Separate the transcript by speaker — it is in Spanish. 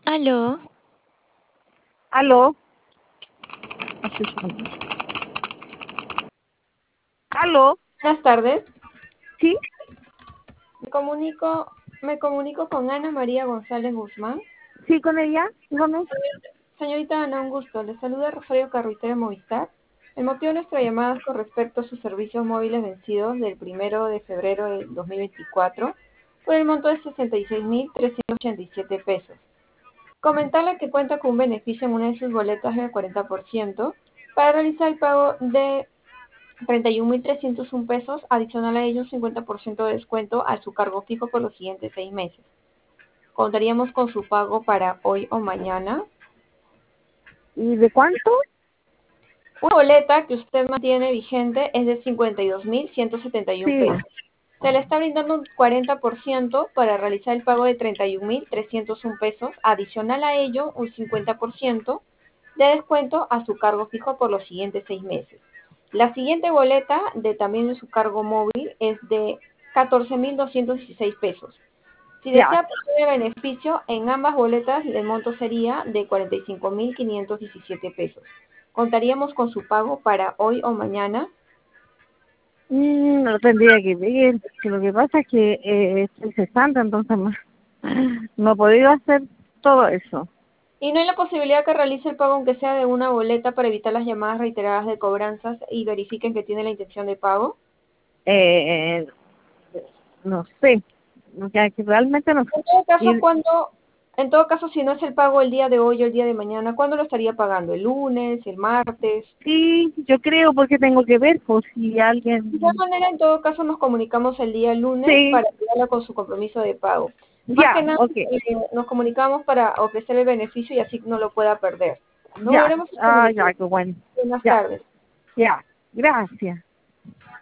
Speaker 1: Aló,
Speaker 2: Aló, aló,
Speaker 3: Buenas tardes.
Speaker 2: sí,
Speaker 3: Me comunico con Ana María González Guzmán.
Speaker 2: sí, con ella, dígame.
Speaker 3: Señorita Ana, un gusto. Le saluda Rosario Carruitero de Movistar. El motivo de nuestra llamada es con respecto a sus servicios móviles vencidos del 1 de febrero de 2024 por el monto de 66.387 pesos. Comentarle que cuenta con un beneficio en una de sus boletas del 40% para realizar el pago de 31.301 pesos, adicional a ello un 50% de descuento a su cargo fijo por los siguientes 6 meses. Contaríamos con su pago para hoy o mañana.
Speaker 2: ¿Y de cuánto?
Speaker 3: Una boleta que usted mantiene vigente es de 52.171
Speaker 2: Sí,
Speaker 3: pesos. Se le está brindando un 40% para realizar el pago de 31.301 pesos, adicional a ello un 50% de descuento a su cargo fijo por los siguientes 6 meses. La siguiente boleta de también de su cargo móvil es de 14.216 pesos. Si
Speaker 2: ya.
Speaker 3: desea obtener el beneficio, en ambas boletas el monto sería de 45.517 pesos. Contaríamos con su pago para hoy o mañana.
Speaker 2: Lo tendría que ver, que lo que pasa es que estoy cesante, entonces no he podido hacer todo eso.
Speaker 3: Y no hay la posibilidad que realice el pago aunque sea de una boleta para evitar las llamadas reiteradas de cobranzas y verifiquen que tiene la intención de pago.
Speaker 2: Eh, no sé, que realmente no sé.
Speaker 3: En todo caso,
Speaker 2: Y,
Speaker 3: si no es el pago el día de hoy o el día de mañana, ¿cuándo lo estaría pagando? ¿El lunes, el martes?
Speaker 2: sí, yo creo porque tengo que ver, por si
Speaker 3: De igual
Speaker 2: alguien...
Speaker 3: manera, en todo caso, nos comunicamos el día lunes
Speaker 2: Sí,
Speaker 3: para ayudarla con su compromiso de pago. Más que
Speaker 2: ya,
Speaker 3: nada,
Speaker 2: ok,
Speaker 3: nos comunicamos para ofrecer el beneficio y así no lo pueda perder. Nos
Speaker 2: ya,
Speaker 3: volveremos a comunicar.
Speaker 2: ya, qué bueno,
Speaker 3: Buenas
Speaker 2: ya,
Speaker 3: tardes.
Speaker 2: ya, gracias.